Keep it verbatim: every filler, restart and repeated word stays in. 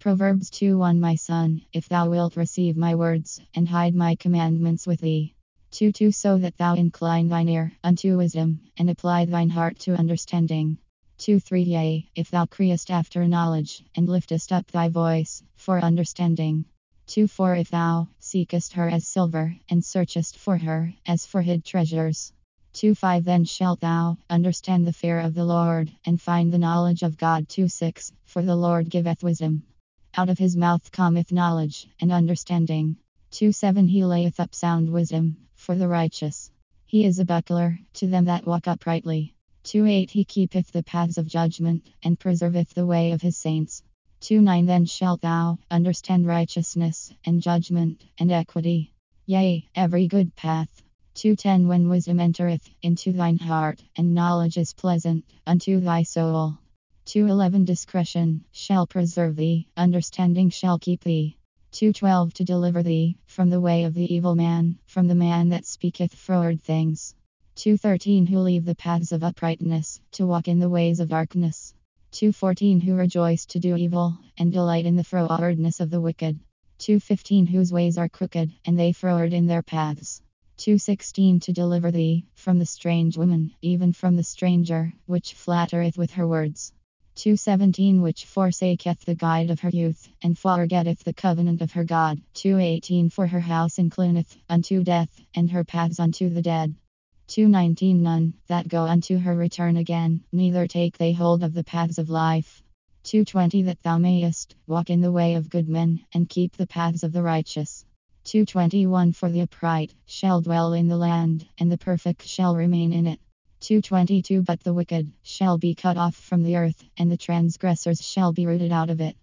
Proverbs two one My son, if thou wilt receive my words, and hide my commandments with thee. two two So that thou incline thine ear unto wisdom, and apply thine heart to understanding. two three Yea, if thou criest after knowledge, and liftest up thy voice for understanding. two four If thou seekest her as silver, and searchest for her as for hid treasures. two five Then shalt thou understand the fear of the Lord, and find the knowledge of God. two six For the Lord giveth wisdom. Out of his mouth cometh knowledge and understanding. two seven He layeth up sound wisdom for the righteous. He is a buckler to them that walk uprightly. two eight He keepeth the paths of judgment, and preserveth the way of his saints. two nine Then shalt thou understand righteousness, and judgment, and equity, yea, every good path. two ten When wisdom entereth into thine heart, and knowledge is pleasant unto thy soul. two eleven Discretion shall preserve thee, understanding shall keep thee. two twelve To deliver thee from the way of the evil man, from the man that speaketh froward things. two thirteen Who leave the paths of uprightness, to walk in the ways of darkness. two fourteen Who rejoice to do evil, and delight in the frowardness of the wicked. two fifteen Whose ways are crooked, and they froward in their paths. two sixteen To deliver thee from the strange woman, even from the stranger, which flattereth with her words. two seventeen Which forsaketh the guide of her youth, and forgetteth the covenant of her God. two eighteen For her house inclineth unto death, and her paths unto the dead. two nineteen None that go unto her return again, neither take they hold of the paths of life. two twenty That thou mayest walk in the way of good men, and keep the paths of the righteous. two twenty-one For the upright shall dwell in the land, and the perfect shall remain in it. two twenty-two But the wicked shall be cut off from the earth, and the transgressors shall be rooted out of it.